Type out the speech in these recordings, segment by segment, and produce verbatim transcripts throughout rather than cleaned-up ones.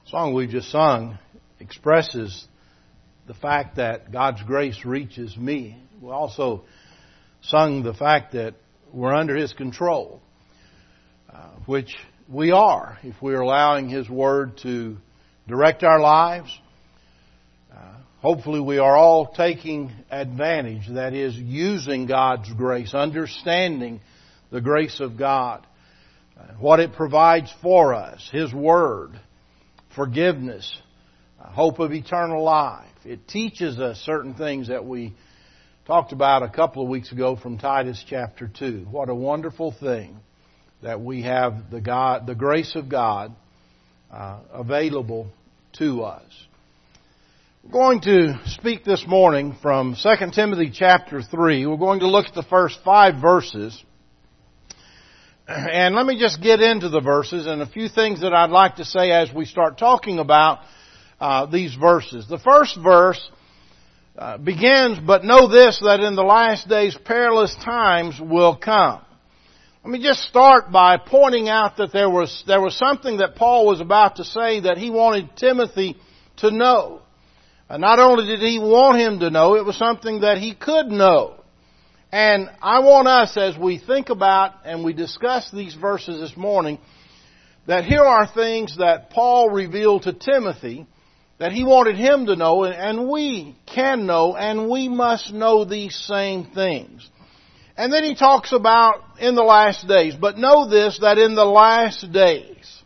The song we just sung expresses the fact that God's grace reaches me. We also sung the fact that we're under His control, uh, which we are if we're allowing His Word to direct our lives. Uh, hopefully we are all taking advantage, that is, using God's grace, understanding the grace of God, uh, what it provides for us, His Word, forgiveness, uh, hope of eternal life. It teaches us certain things that we talked about a couple of weeks ago from Titus chapter two. What a wonderful thing that we have the God, the grace of God uh, available to us. We're going to speak this morning from Second Timothy chapter three. We're going to look at the first five verses. And let me just get into the verses and a few things that I'd like to say as we start talking about uh, these verses. The first verse uh, begins, "But know this, that in the last days perilous times will come." Let me just start by pointing out that there was there was something that Paul was about to say that he wanted Timothy to know. Uh, not only did he want him to know, it was something that he could know. And I want us, as we think about and we discuss these verses this morning, that here are things that Paul revealed to Timothy that he wanted him to know, and we can know, and we must know these same things. And then he talks about in the last days. But know this, that in the last days.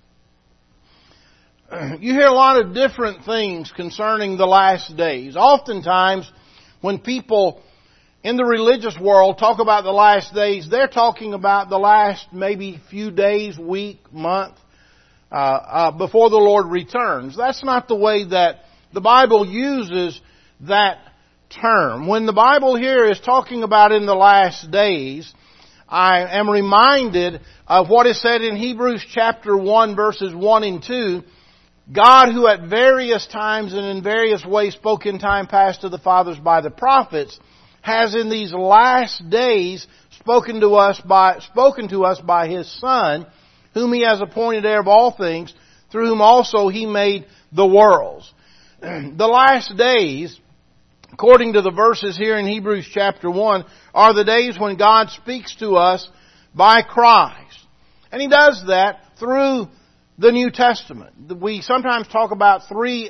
You hear a lot of different things concerning the last days. Oftentimes, when people in the religious world talk about the last days, they're talking about the last maybe few days, week, month, uh, uh, before the Lord returns. That's not the way that the Bible uses that term. When the Bible here is talking about in the last days, I am reminded of what is said in Hebrews chapter one verses one and two. God, who at various times and in various ways spoke in time past to the fathers by the prophets, has in these last days spoken to us by spoken to us by His Son, whom He has appointed heir of all things, through whom also He made the worlds. The last days, according to the verses here in Hebrews chapter one, are the days when God speaks to us by Christ. And He does that through the New Testament. We sometimes talk about three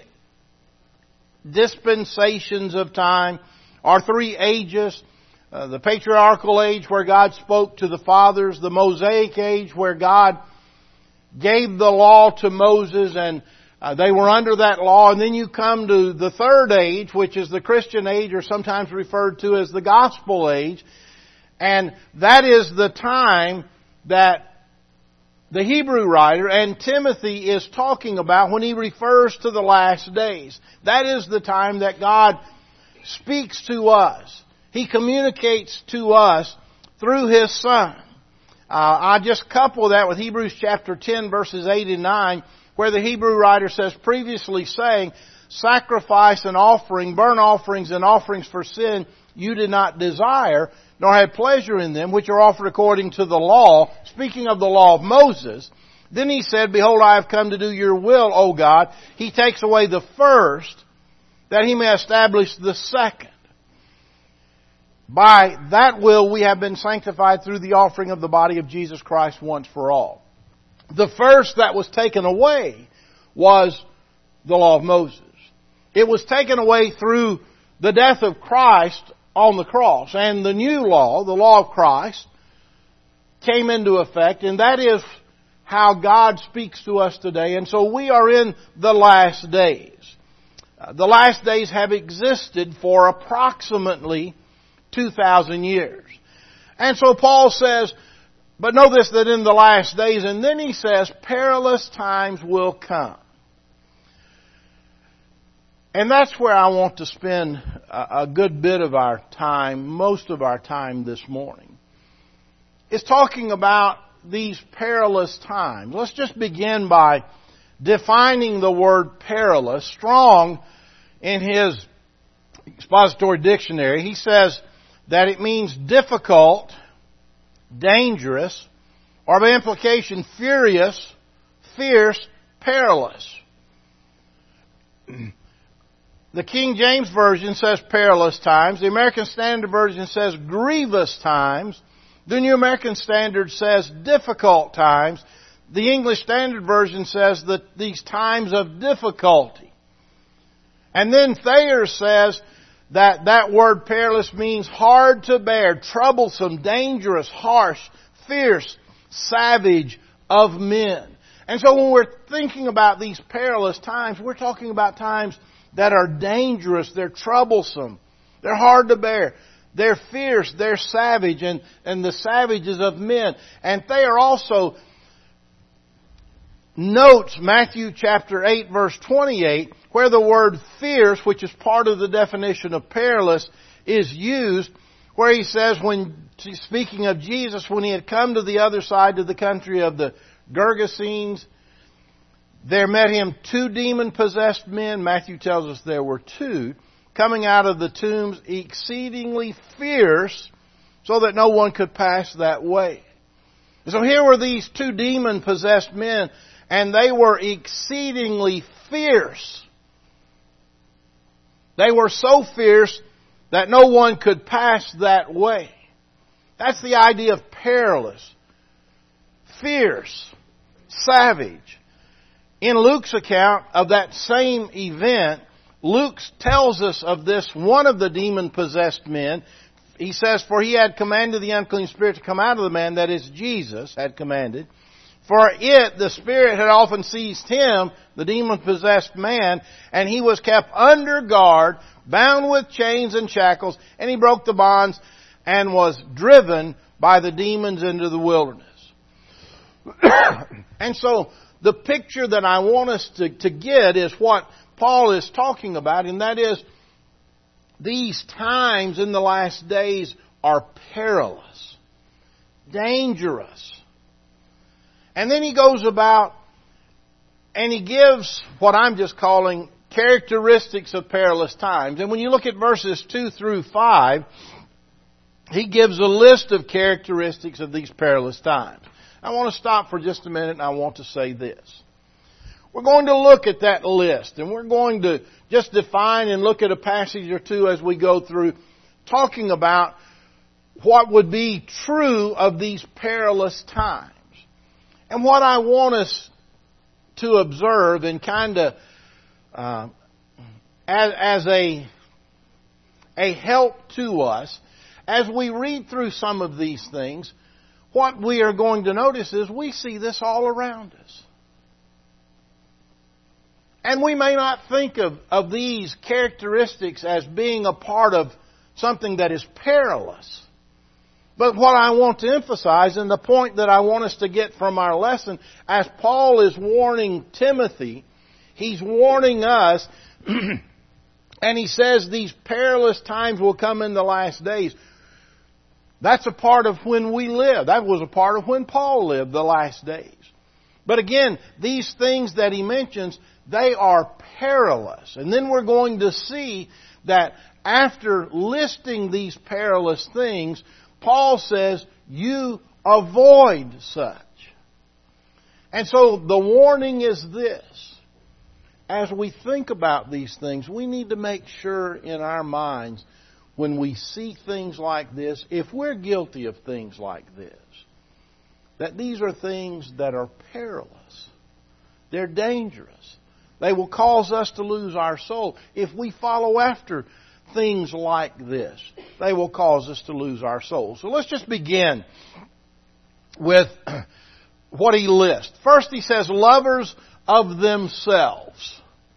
dispensations of time, or three ages. Uh, the patriarchal age where God spoke to the fathers, the Mosaic age where God gave the law to Moses and uh, they were under that law. And then you come to the third age, which is the Christian age, or sometimes referred to as the gospel age. And that is the time that the Hebrew writer and Timothy is talking about when he refers to the last days. That is the time that God speaks to us. He communicates to us through His Son. Uh, I just couple that with Hebrews chapter ten verses eight and nine, where the Hebrew writer says, previously saying, sacrifice and offering, burnt offerings and offerings for sin you did not desire, nor had pleasure in them, which are offered according to the law, speaking of the law of Moses. Then he said, behold, I have come to do your will, O God. He takes away the first, that He may establish the second. By that will we have been sanctified through the offering of the body of Jesus Christ once for all. The first that was taken away was the law of Moses. It was taken away through the death of Christ on the cross. And the new law, the law of Christ, came into effect. And that is how God speaks to us today. And so we are in the last days. The last days have existed for approximately two thousand years. And so Paul says, but know this, that in the last days, and then he says, perilous times will come. And that's where I want to spend a good bit of our time, most of our time this morning. It's talking about these perilous times. Let's just begin by defining the word perilous. Strong, in his expository dictionary, he says that it means difficult, dangerous, or by implication furious, fierce, perilous. The King James Version says perilous times. The American Standard Version says grievous times. The New American Standard says difficult times. The English Standard Version says that these times of difficulty. And then Thayer says that that word perilous means hard to bear, troublesome, dangerous, harsh, fierce, savage of men. And so when we're thinking about these perilous times, we're talking about times that are dangerous, they're troublesome, they're hard to bear, they're fierce, they're savage, and, and the savages of men. And Thayer also notes Matthew chapter eight verse twenty-eight, where the word fierce, which is part of the definition of perilous, is used, where he says, when speaking of Jesus, when he had come to the other side of the country of the Gergesenes, there met him two demon-possessed men. Matthew tells us there were two, coming out of the tombs exceedingly fierce, so that no one could pass that way. So here were these two demon-possessed men, and they were exceedingly fierce. They were so fierce that no one could pass that way. That's the idea of perilous, fierce, savage. In Luke's account of that same event, Luke tells us of this, one of the demon-possessed men. He says, for he had commanded the unclean spirit to come out of the man, that is, Jesus had commanded. For it, the spirit had often seized him, the demon-possessed man, and he was kept under guard, bound with chains and shackles, and he broke the bonds and was driven by the demons into the wilderness. And so, the picture that I want us to, to get is what Paul is talking about, and that is, these times in the last days are perilous, dangerous. And then he goes about and he gives what I'm just calling characteristics of perilous times. And when you look at verses two through five, he gives a list of characteristics of these perilous times. I want to stop for just a minute and I want to say this. We're going to look at that list and we're going to just define and look at a passage or two as we go through, talking about what would be true of these perilous times. And what I want us to observe and kind of uh, as, as a, a help to us as we read through some of these things, what we are going to notice is we see this all around us. And we may not think of, of these characteristics as being a part of something that is perilous. But what I want to emphasize, and the point that I want us to get from our lesson, as Paul is warning Timothy, he's warning us, and he says these perilous times will come in the last days. That's a part of when we live. That was a part of when Paul lived, the last days. But again, these things that he mentions, they are perilous. And then we're going to see that after listing these perilous things, Paul says, you avoid such. And so the warning is this. As we think about these things, we need to make sure in our minds, when we see things like this, if we're guilty of things like this, that these are things that are perilous. They're dangerous. They will cause us to lose our soul. If we follow after things like this, they will cause us to lose our soul. So let's just begin with what he lists. First he says, lovers of themselves.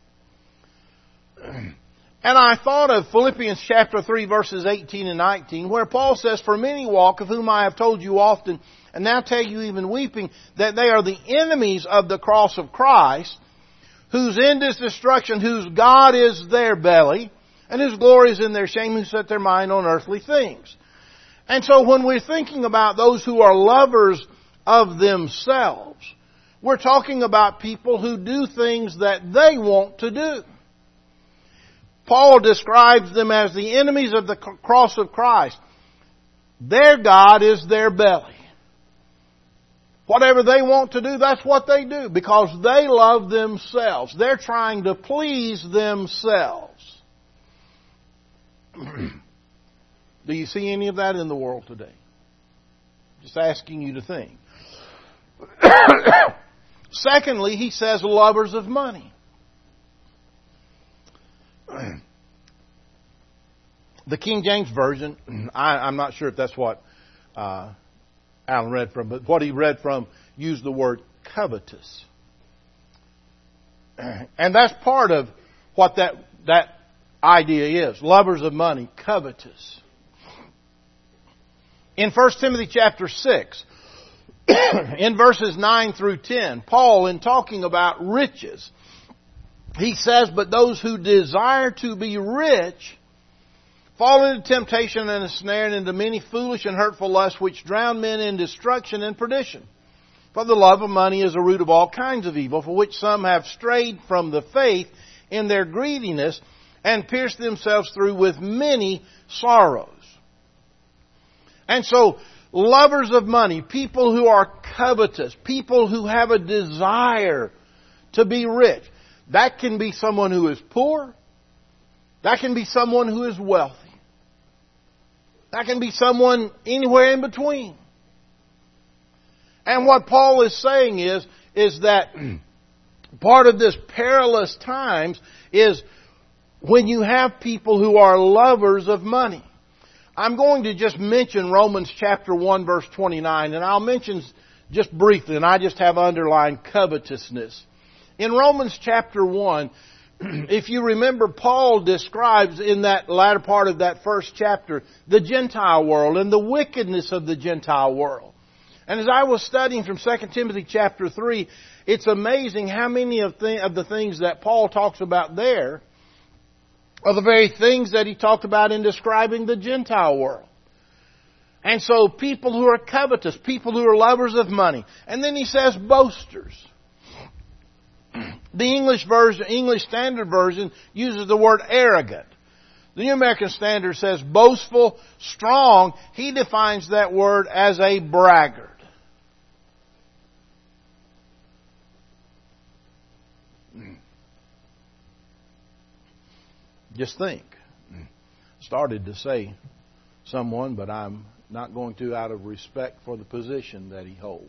And I thought of Philippians chapter three verses eighteen and nineteen, where Paul says, for many walk, of whom I have told you often, and now tell you even weeping, that they are the enemies of the cross of Christ, whose end is destruction, whose God is their belly, and whose glory is in their shame, who set their mind on earthly things. And so when we're thinking about those who are lovers of themselves, we're talking about people who do things that they want to do. Paul describes them as the enemies of the cross of Christ. Their God is their belly. Whatever they want to do, that's what they do, because they love themselves. They're trying to please themselves. Do you see any of that in the world today? Just asking you to think. Secondly, he says lovers of money. The King James Version, I, I'm not sure if that's what uh, Alan read from, but what he read from used the word covetous. And that's part of what that, that idea is. Lovers of money, covetous. In First Timothy chapter six, in verses nine through ten, Paul, in talking about riches, he says, "But those who desire to be rich fall into temptation and a snare, and into many foolish and hurtful lusts, which drown men in destruction and perdition. For the love of money is a root of all kinds of evil, for which some have strayed from the faith in their greediness, and pierced themselves through with many sorrows." And so, lovers of money, people who are covetous, people who have a desire to be rich. That can be someone who is poor. That can be someone who is wealthy. That can be someone anywhere in between. And what Paul is saying is, is that part of this perilous times is when you have people who are lovers of money. I'm going to just mention Romans chapter one verse twenty-nine, and I'll mention just briefly, and I just have underlined covetousness. In Romans chapter one, if you remember, Paul describes in that latter part of that first chapter the Gentile world and the wickedness of the Gentile world. And as I was studying from Second Timothy chapter three, it's amazing how many of, th- of the things that Paul talks about there are the very things that he talked about in describing the Gentile world. And so people who are covetous, people who are lovers of money. And then he says boasters. The English version, English Standard Version uses the word arrogant. The New American Standard says boastful, strong. He defines that word as a braggart. Just think. Started to say someone, but I'm not going to out of respect for the position that he holds.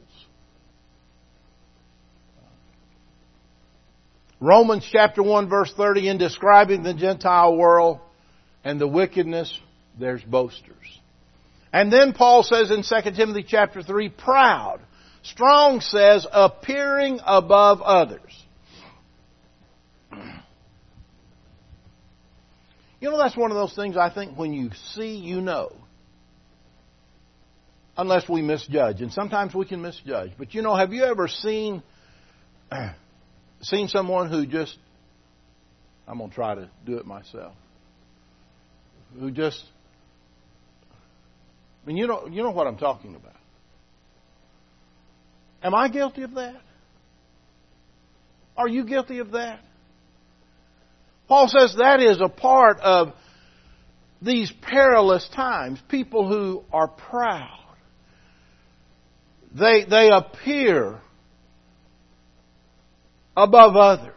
Romans chapter one verse thirty, in describing the Gentile world and the wickedness, there's boasters. And then Paul says in Second Timothy chapter three, proud. Strong says, appearing above others. You know, that's one of those things I think when you see, you know. Unless we misjudge. And sometimes we can misjudge. But you know, have you ever seen... Seen someone who just, I'm going to try to do it myself, who just, I mean, you know, you know what I'm talking about. Am I guilty of that? Are you guilty of that? Paul says that is a part of these perilous times. People who are proud. They, they appear above others.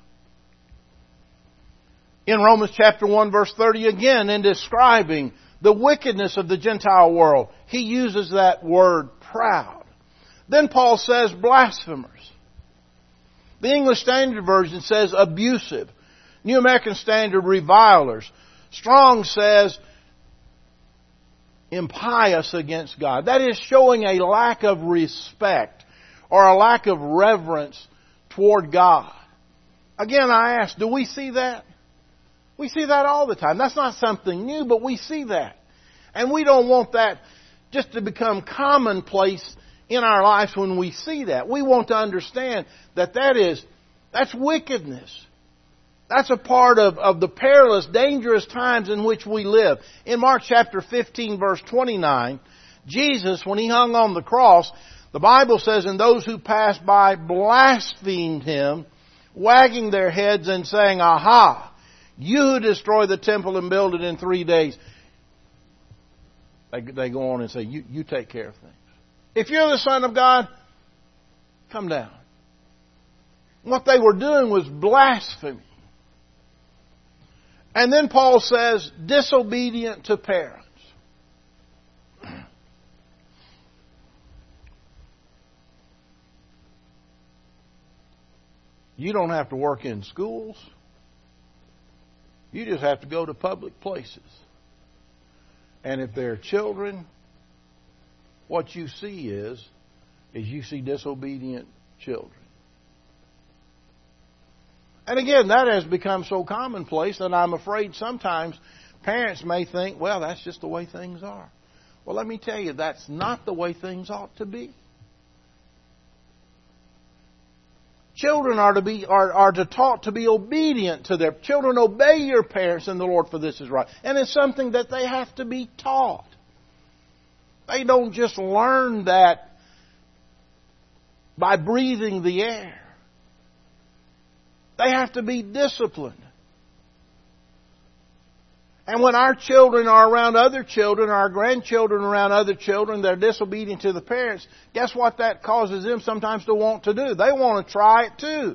In Romans chapter one verse thirty again, in describing the wickedness of the Gentile world, he uses that word proud. Then Paul says blasphemers. The English Standard Version says abusive. New American Standard, revilers. Strong says impious against God. That is showing a lack of respect or a lack of reverence toward God. Again, I ask, do we see that? We see that all the time. That's not something new, but we see that. And we don't want that just to become commonplace in our lives when we see that. We want to understand that that is, that's wickedness. That's a part of, of the perilous, dangerous times in which we live. In Mark chapter fifteen, verse twenty-nine, Jesus, when He hung on the cross, the Bible says, and those who passed by blasphemed Him, wagging their heads and saying, aha, you who destroy the temple and build it in three days. They, they go on and say, you, you take care of things. If you're the Son of God, come down. What they were doing was blasphemy. And then Paul says, disobedient to parents. You don't have to work in schools. You just have to go to public places. And if they're children, what you see is, is you see disobedient children. And again, that has become so commonplace that I'm afraid sometimes parents may think, well, that's just the way things are. Well, let me tell you, that's not the way things ought to be. Children are to be are, are to taught to be obedient to their children. Obey your parents in the Lord, for this is right. And it's something that they have to be taught. They don't just learn that by breathing the air. They have to be disciplined. And when our children are around other children, our grandchildren around other children, they're disobedient to the parents, guess what that causes them sometimes to want to do? They want to try it too.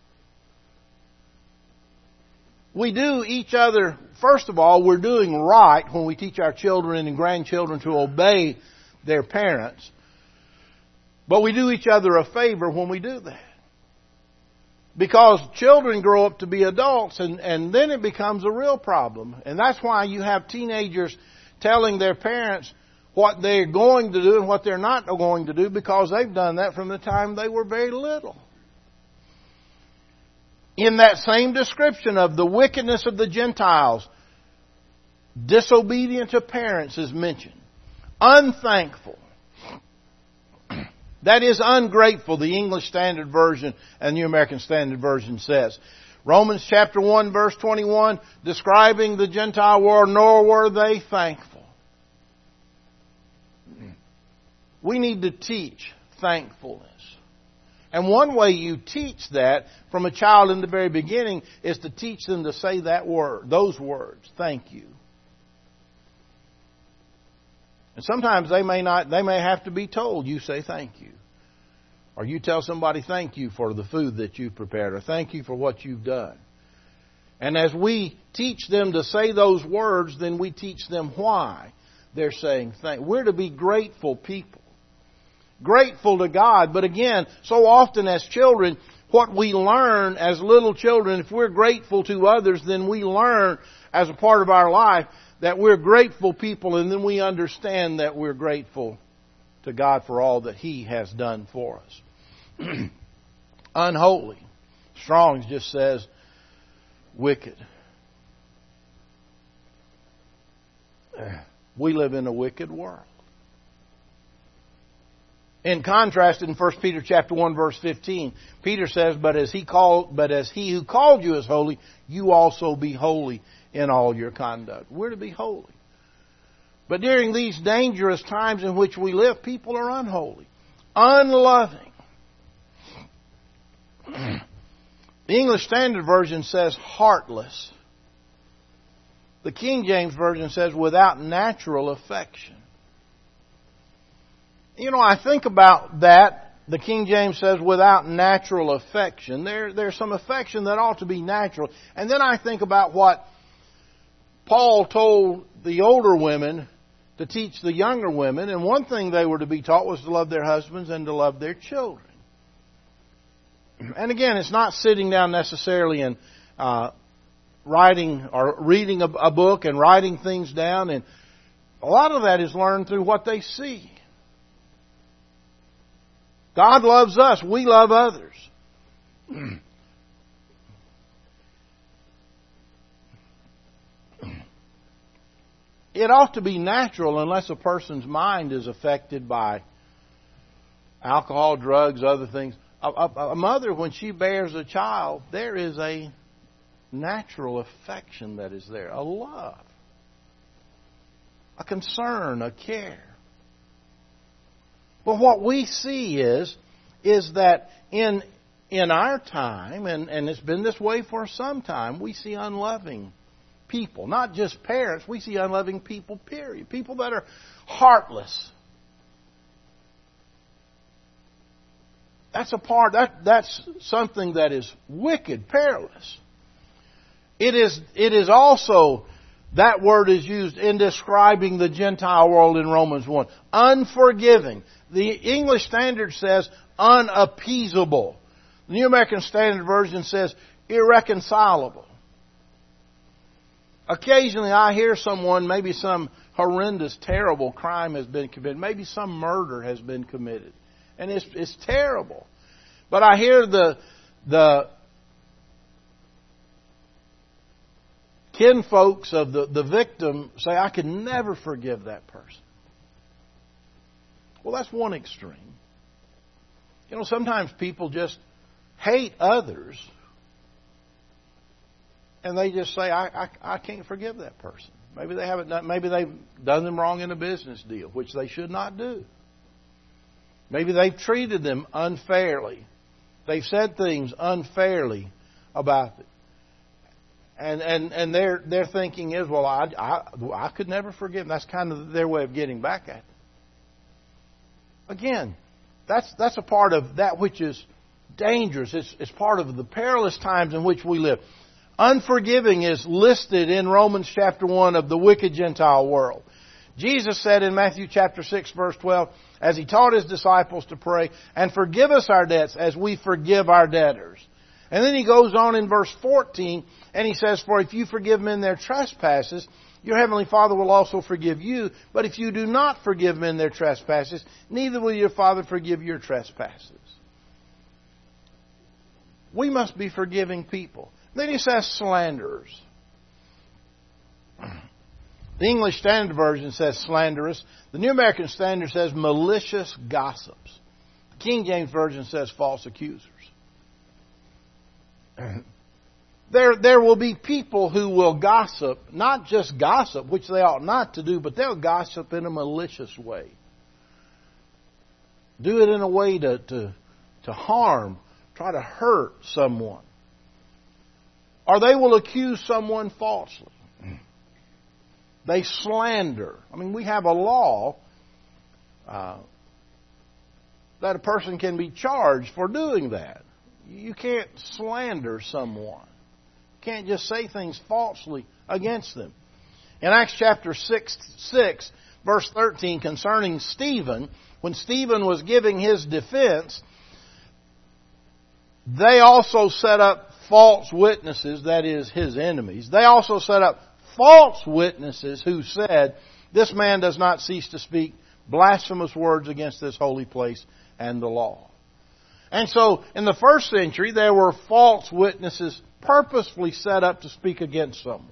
We do each other, first of all, we're doing right when we teach our children and grandchildren to obey their parents. But we do each other a favor when we do that. Because children grow up to be adults, and, and then it becomes a real problem. And that's why you have teenagers telling their parents what they're going to do and what they're not going to do, because they've done that from the time they were very little. In that same description of the wickedness of the Gentiles, disobedient to parents is mentioned. Unthankful. That is ungrateful, the English Standard Version and New American Standard Version says. Romans chapter one verse twenty-one, describing the Gentile world, nor were they thankful. We need to teach thankfulness. And one way you teach that from a child in the very beginning is to teach them to say that word, those words, thank you. And sometimes they may not, they may have to be told, you say thank you. Or you tell somebody thank you for the food that you've prepared, or thank you for what you've done. And as we teach them to say those words, then we teach them why they're saying thank. We're to be grateful people. Grateful to God. But again, so often as children, what we learn as little children, if we're grateful to others, then we learn as a part of our life that we're grateful people, and then we understand that we're grateful to God for all that He has done for us. Unholy. Strong's just says wicked. We live in a wicked world. In contrast, in First Peter chapter one verse fifteen, Peter says, "But as he called, but as He who called you is holy, you also be holy in all your conduct." We're to be holy. But during these dangerous times in which we live, people are unholy, unloving. The English Standard Version says heartless. The King James Version says without natural affection. You know, I think about that. The King James says without natural affection. There, there's some affection that ought to be natural. And then I think about what Paul told the older women to teach the younger women. And one thing they were to be taught was to love their husbands and to love their children. And again, it's not sitting down necessarily and uh, writing or reading a, a book and writing things down. And a lot of that is learned through what they see. God loves us. We love others. It ought to be natural unless a person's mind is affected by alcohol, drugs, other things. A, a, a mother, when she bears a child, there is a natural affection that is there. A love. A concern, a care. But what we see is, is that in in our time, and, and it's been this way for some time, we see unloving people. Not just parents, we see unloving people, period. People that are heartless. That's a part, that, that's something that is wicked, perilous. It is, it is also, that word is used in describing the Gentile world in Romans one. Unforgiving. The English Standard says unappeasable. The New American Standard Version says irreconcilable. Occasionally I hear someone, maybe some horrendous, terrible crime has been committed. Maybe some murder has been committed. And it's, it's terrible. But I hear the, the kinfolks of the, the victim say, I could never forgive that person. Well, that's one extreme. You know, sometimes people just hate others and they just say, I, I, I can't forgive that person. Maybe they haven't done, maybe they've done them wrong in a business deal, which they should not do. Maybe they've treated them unfairly. They've said things unfairly about it. And, and, and their, their thinking is, well, I, I, I could never forgive them. That's kind of their way of getting back at them. Again, that's, that's a part of that which is dangerous. It's, it's part of the perilous times in which we live. Unforgiving is listed in Romans chapter one of the wicked Gentile world. Jesus said in Matthew chapter six verse twelve, as He taught His disciples to pray, and forgive us our debts as we forgive our debtors. And then He goes on in verse fourteen and He says, for if you forgive men their trespasses, your heavenly Father will also forgive you. But if you do not forgive men their trespasses, neither will your Father forgive your trespasses. We must be forgiving people. Then He says slanderers. The English Standard Version says slanderous. The New American Standard says malicious gossips. The King James Version says false accusers. There, there will be people who will gossip, not just gossip, which they ought not to do, but they'll gossip in a malicious way. Do it in a way to, to, to harm, try to hurt someone. Or they will accuse someone falsely. They slander. I mean, we have a law uh, that a person can be charged for doing that. You can't slander someone. You can't just say things falsely against them. In Acts chapter six, six, verse thirteen, concerning Stephen, when Stephen was giving his defense, they also set up false witnesses, that is, his enemies. They also set up false witnesses who said, this man does not cease to speak blasphemous words against this holy place and the law. And so, in the first century, there were false witnesses purposefully set up to speak against someone.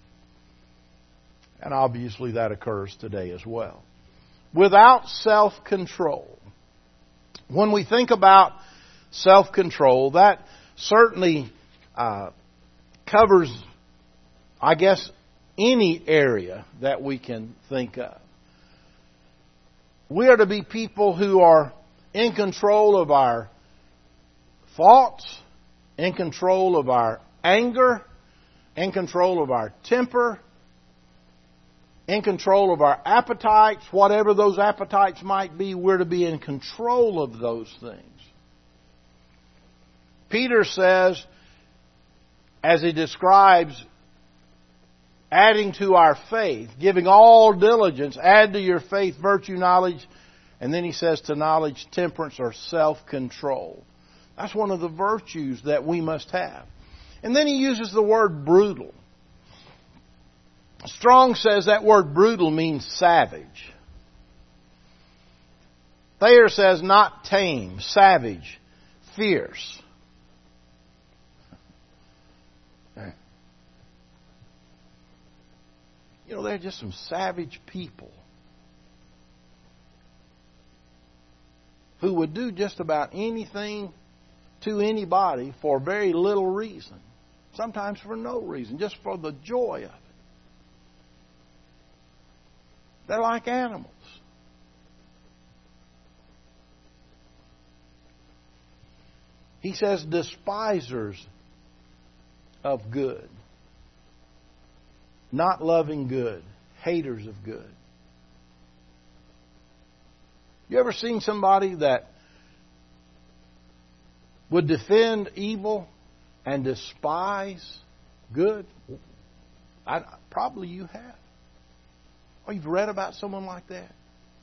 And obviously that occurs today as well. Without self-control. When we think about self-control, that certainly uh, covers, I guess, any area that we can think of. We are to be people who are in control of our thoughts, in control of our anger, in control of our temper, in control of our appetites, whatever those appetites might be, we're to be in control of those things. Peter says, as he describes adding to our faith, giving all diligence, add to your faith virtue, knowledge, and then he says to knowledge, temperance, or self-control. That's one of the virtues that we must have. And then he uses the word brutal. Strong says that word brutal means savage. Thayer says not tame, savage, fierce. You know, they're just some savage people who would do just about anything to anybody for very little reason. Sometimes for no reason, just for the joy of it. They're like animals. He says despisers of good. Not loving good. Haters of good. You ever seen somebody that would defend evil and despise good? I, probably you have. Or you've read about someone like that.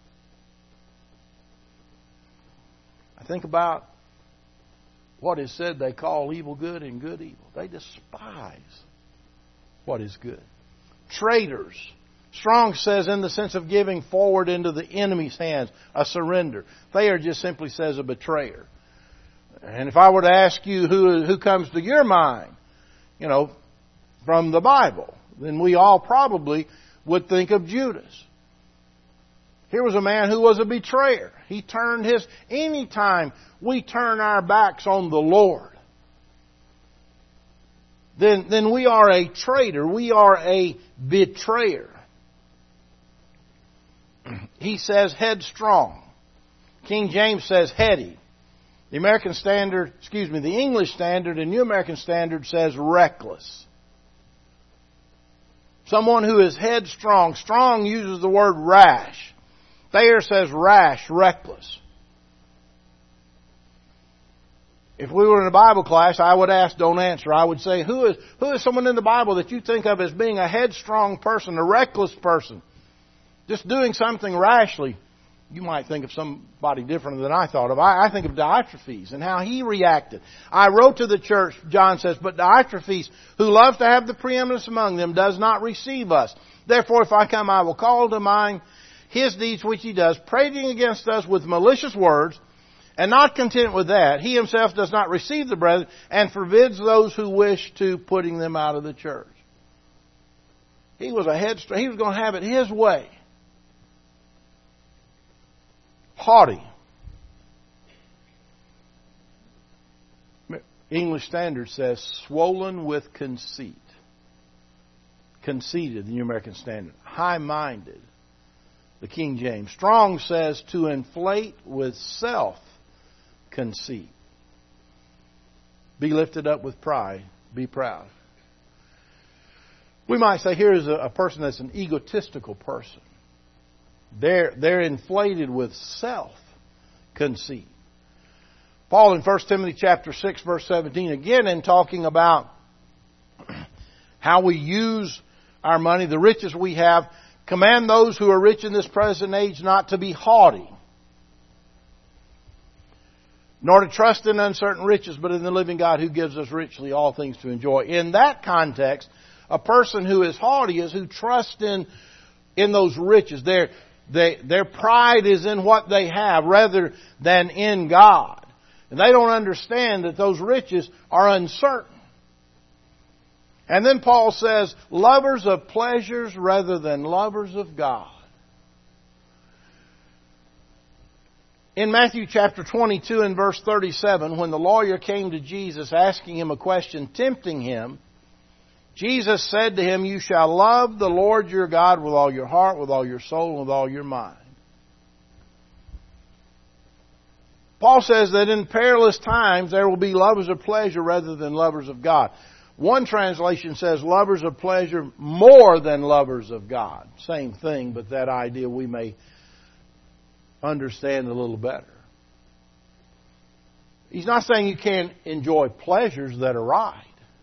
I think about what is said they call evil good and good evil. They despise what is good. Traitors. Strong says in the sense of giving forward into the enemy's hands, a surrender. Thayer just simply says a betrayer. And if I were to ask you who, who comes to your mind, you know, from the Bible, then we all probably would think of Judas. Here was a man who was a betrayer. He turned his... Anytime we turn our backs on the Lord, then, then we are a traitor. We are a betrayer. He says headstrong. King James says heady. The American Standard, excuse me, the English Standard and New American Standard says reckless. Someone who is headstrong. Strong uses the word rash. Thayer says rash, reckless. If we were in a Bible class, I would ask, don't answer. I would say, who is, who is someone in the Bible that you think of as being a headstrong person, a reckless person? Just doing something rashly. You might think of somebody different than I thought of. I, I think of Diotrephes and how he reacted. I wrote to the church, John says, but Diotrephes, who loves to have the preeminence among them, does not receive us. Therefore, if I come, I will call to mind his deeds which he does, prating against us with malicious words, and not content with that, he himself does not receive the brethren, and forbids those who wish to, putting them out of the church. He was a headstrong. He was going to have it his way. Haughty. English Standard says swollen with conceit. Conceited, the New American Standard. High-minded, the King James. Strong says to inflate with self-conceit. Be lifted up with pride. Be proud. We might say here is a, a person that's an egotistical person. They're, they're inflated with self-conceit. Paul in First Timothy chapter six verse seventeen, again in talking about how we use our money, the riches we have, command those who are rich in this present age not to be haughty, nor to trust in uncertain riches, but in the living God who gives us richly all things to enjoy. In that context, a person who is haughty is who trusts in, in those riches. Their, they, their pride is in what they have rather than in God. And they don't understand that those riches are uncertain. And then Paul says, lovers of pleasures rather than lovers of God. In Matthew chapter twenty-two and verse thirty-seven, when the lawyer came to Jesus asking him a question, tempting him, Jesus said to him, you shall love the Lord your God with all your heart, with all your soul, and with all your mind. Paul says that in perilous times there will be lovers of pleasure rather than lovers of God. One translation says lovers of pleasure more than lovers of God. Same thing, but that idea we may understand a little better. He's not saying you can't enjoy pleasures that are right.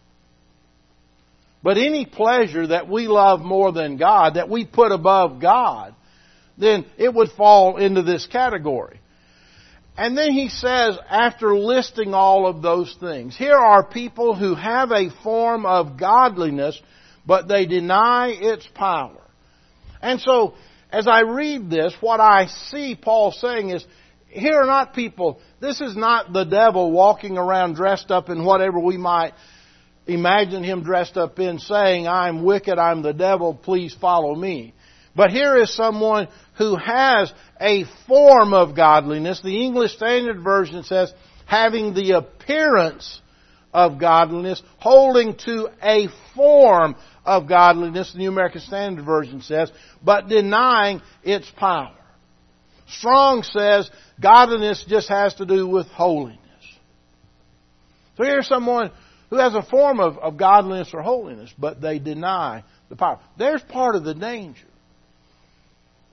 But any pleasure that we love more than God, that we put above God, then it would fall into this category. And then he says, after listing all of those things, here are people who have a form of godliness, but they deny its power. And so, as I read this, what I see Paul saying is, here are not people, this is not the devil walking around dressed up in whatever we might imagine him dressed up in, saying, I'm wicked, I'm the devil, please follow me. But here is someone who has a form of godliness. The English Standard Version says, having the appearance of godliness, holding to a form of godliness, the New American Standard Version says, but denying its power. Strong says, godliness just has to do with holiness. So here's someone who has a form of, of godliness or holiness, but they deny the power. There's part of the danger.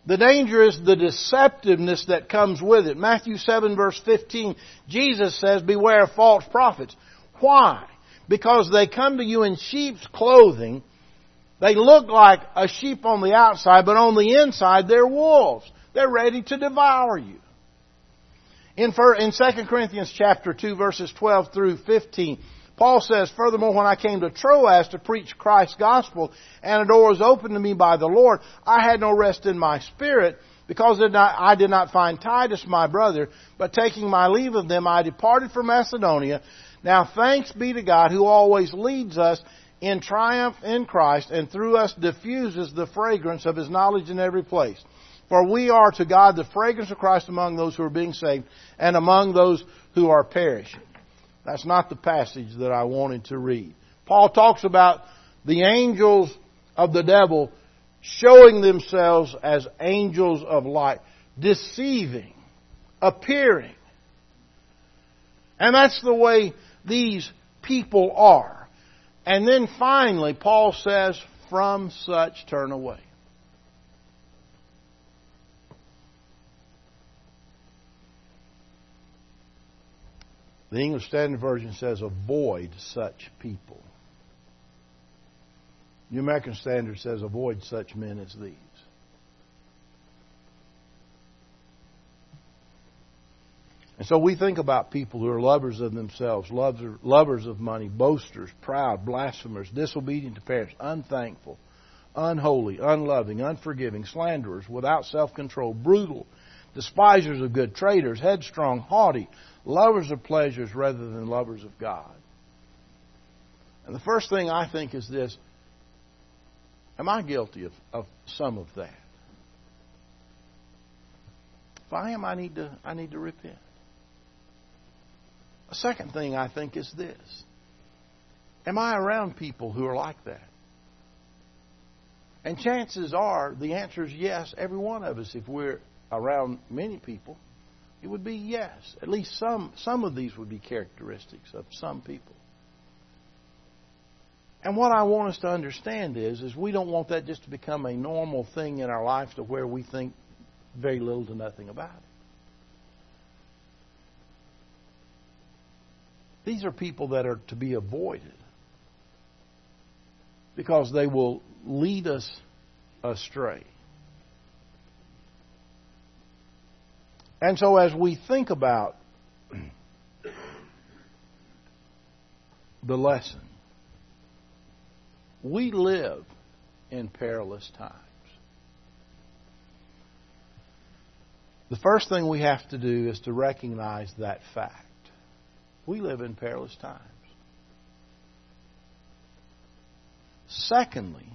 The danger is the deceptiveness that comes with it. Matthew seven verse fifteen, Jesus says, beware of false prophets. Why? Because they come to you in sheep's clothing. They look like a sheep on the outside, but on the inside they're wolves. They're ready to devour you. In Second Corinthians chapter two verses twelve through fifteen, Paul says, furthermore, when I came to Troas to preach Christ's gospel, and a door was opened to me by the Lord, I had no rest in my spirit, because I did not find Titus my brother, but taking my leave of them, I departed for Macedonia. Now thanks be to God, who always leads us in triumph in Christ, and through us diffuses the fragrance of His knowledge in every place. For we are to God the fragrance of Christ among those who are being saved, and among those who are perishing. That's not the passage that I wanted to read. Paul talks about the angels of the devil showing themselves as angels of light, deceiving, appearing. And that's the way these people are. And then finally, Paul says, from such turn away. The English Standard Version says, avoid such people. The American Standard says, avoid such men as these. And so we think about people who are lovers of themselves, lovers of money, boasters, proud, blasphemers, disobedient to parents, unthankful, unholy, unloving, unforgiving, slanderers, without self-control, brutal, despisers of good, traitors, headstrong, haughty, lovers of pleasures rather than lovers of God. And the first thing I think is this: am I guilty of, of some of that? If I am, I need to I need to repent. A second thing I think is this: am I around people who are like that? And chances are the answer is yes, every one of us, if we're around many people, it would be yes. At least some, some of these would be characteristics of some people. And what I want us to understand is, is we don't want that just to become a normal thing in our life to where we think very little to nothing about it. These are people that are to be avoided because they will lead us astray. And so as we think about the lesson, we live in perilous times. The first thing we have to do is to recognize that fact. We live in perilous times. Secondly,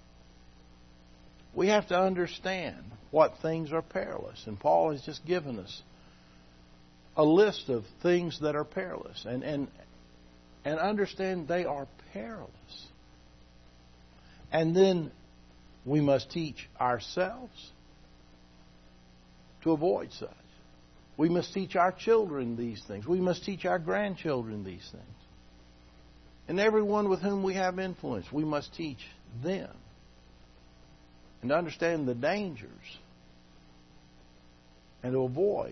we have to understand what things are perilous. And Paul has just given us a list of things that are perilous. And, and, and understand they are perilous. And then we must teach ourselves to avoid such. We must teach our children these things. We must teach our grandchildren these things. And everyone with whom we have influence, we must teach them. And to understand the dangers. And to avoid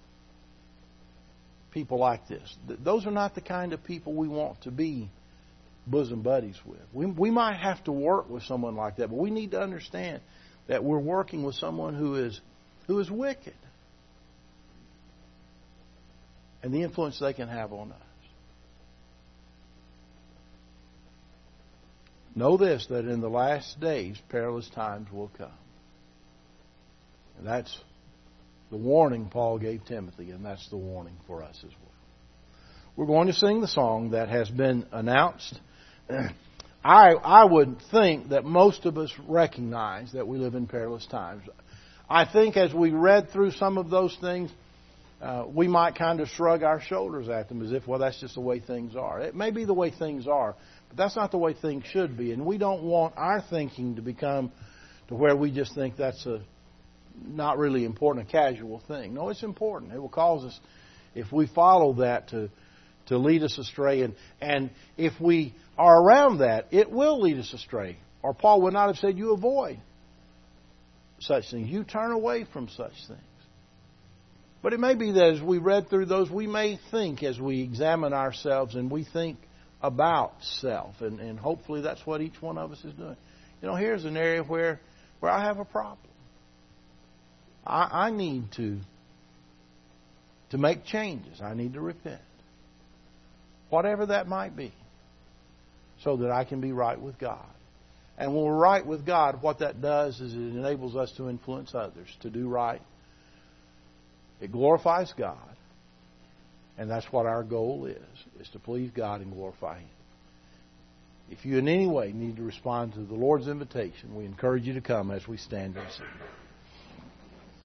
people like this. Those are not the kind of people we want to be bosom buddies with. We, we might have to work with someone like that, but we need to understand that we're working with someone who is who is wicked. And the influence they can have on us. Know this, that in the last days, perilous times will come. And that's the warning Paul gave Timothy, and that's the warning for us as well. We're going to sing the song that has been announced. I, I would think that most of us recognize that we live in perilous times. I think as we read through some of those things, uh, we might kind of shrug our shoulders at them as if, well, that's just the way things are. It may be the way things are, but that's not the way things should be. And we don't want our thinking to become to where we just think that's a not really important, a casual thing. No, it's important. It will cause us, if we follow that, to to lead us astray. And, and if we are around that, it will lead us astray. Or Paul would not have said, you avoid. such things. You turn away from such things. But it may be that as we read through those, we may think as we examine ourselves and we think about self. And, and hopefully that's what each one of us is doing. You know, here's an area where, where I have a problem. I, I need to, to make changes. I need to repent. Whatever that might be. So that I can be right with God. And when we're right with God, what that does is it enables us to influence others to do right. It glorifies God. And that's what our goal is, is to please God and glorify Him. If you in any way need to respond to the Lord's invitation, we encourage you to come as we stand and sing.